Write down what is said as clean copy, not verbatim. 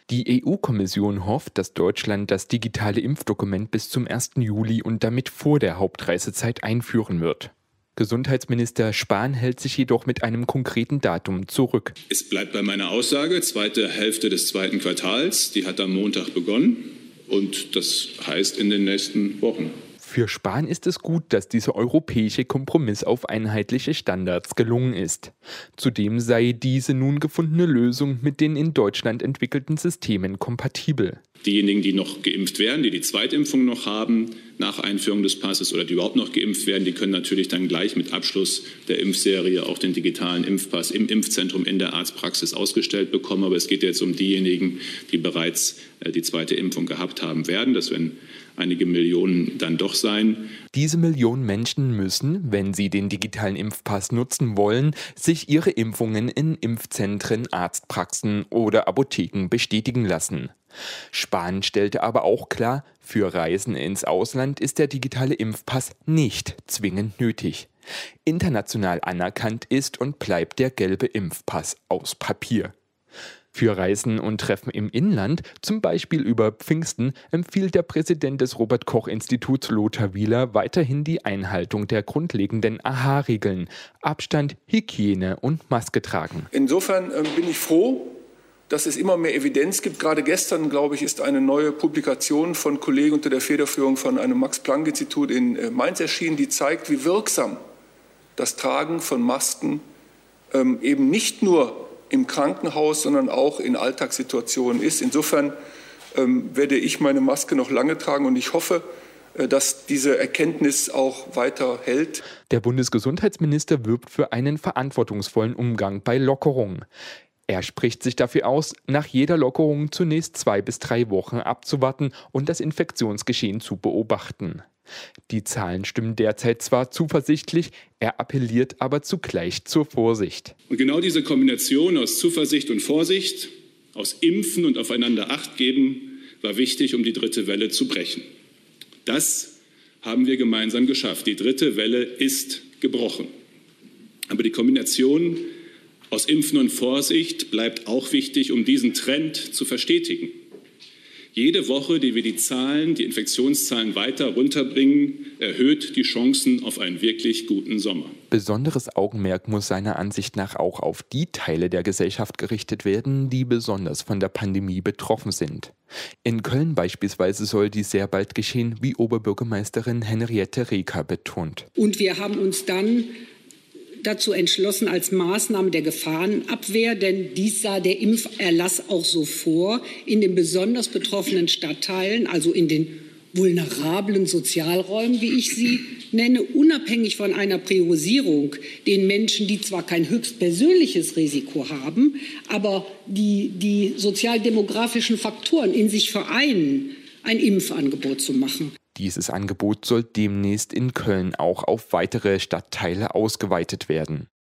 Die EU-Kommission hofft, dass Deutschland das digitale Impfdokument bis zum 1. Juli und damit vor der Hauptreisezeit einführen wird. Gesundheitsminister Spahn hält sich jedoch mit einem konkreten Datum zurück. Es bleibt bei meiner Aussage, zweite Hälfte des zweiten Quartals, die hat am Montag begonnen und das heißt in den nächsten Wochen. Für Spahn ist es gut, dass dieser europäische Kompromiss auf einheitliche Standards gelungen ist. Zudem sei diese nun gefundene Lösung mit den in Deutschland entwickelten Systemen kompatibel. Diejenigen, die noch geimpft werden, die die Zweitimpfung noch haben, nach Einführung des Passes oder die überhaupt noch geimpft werden, die können natürlich dann gleich mit Abschluss der Impfserie auch den digitalen Impfpass im Impfzentrum in der Arztpraxis ausgestellt bekommen. Aber es geht jetzt um diejenigen, die bereits die zweite Impfung gehabt haben werden. Das werden einige Millionen dann doch sein. Diese Millionen Menschen müssen, wenn sie den digitalen Impfpass nutzen wollen, sich ihre Impfungen in Impfzentren, Arztpraxen oder Apotheken bestätigen lassen. Spahn stellte aber auch klar, für Reisen ins Ausland ist der digitale Impfpass nicht zwingend nötig. International anerkannt ist und bleibt der gelbe Impfpass aus Papier. Für Reisen und Treffen im Inland, zum Beispiel über Pfingsten, empfiehlt der Präsident des Robert-Koch-Instituts Lothar Wieler weiterhin die Einhaltung der grundlegenden AHA-Regeln: Abstand, Hygiene und Maske tragen. Insofern bin ich froh, dass es immer mehr Evidenz gibt. Gerade gestern, glaube ich, ist eine neue Publikation von Kollegen unter der Federführung von einem Max-Planck-Institut in Mainz erschienen, die zeigt, wie wirksam das Tragen von Masken eben nicht nur im Krankenhaus, sondern auch in Alltagssituationen ist. Insofern werde ich meine Maske noch lange tragen und ich hoffe, dass diese Erkenntnis auch weiter hält. Der Bundesgesundheitsminister wirbt für einen verantwortungsvollen Umgang bei Lockerungen. Er spricht sich dafür aus, nach jeder Lockerung zunächst 2 bis 3 Wochen abzuwarten und das Infektionsgeschehen zu beobachten. Die Zahlen stimmen derzeit zwar zuversichtlich, er appelliert aber zugleich zur Vorsicht. Und genau diese Kombination aus Zuversicht und Vorsicht, aus Impfen und aufeinander Acht geben, war wichtig, um die dritte Welle zu brechen. Das haben wir gemeinsam geschafft. Die dritte Welle ist gebrochen. Aber die Kombination aus Impfen und Vorsicht bleibt auch wichtig, um diesen Trend zu verstetigen. Jede Woche, die wir die Infektionszahlen weiter runterbringen, erhöht die Chancen auf einen wirklich guten Sommer. Besonderes Augenmerk muss seiner Ansicht nach auch auf die Teile der Gesellschaft gerichtet werden, die besonders von der Pandemie betroffen sind. In Köln beispielsweise soll dies sehr bald geschehen, wie Oberbürgermeisterin Henriette Reker betont. Und wir haben uns dann dazu entschlossen als Maßnahme der Gefahrenabwehr, denn dies sah der Impferlass auch so vor, in den besonders betroffenen Stadtteilen, also in den vulnerablen Sozialräumen, wie ich sie nenne, unabhängig von einer Priorisierung, den Menschen, die zwar kein höchstpersönliches Risiko haben, aber die sozialdemografischen Faktoren in sich vereinen, ein Impfangebot zu machen. Dieses Angebot soll demnächst in Köln auch auf weitere Stadtteile ausgeweitet werden.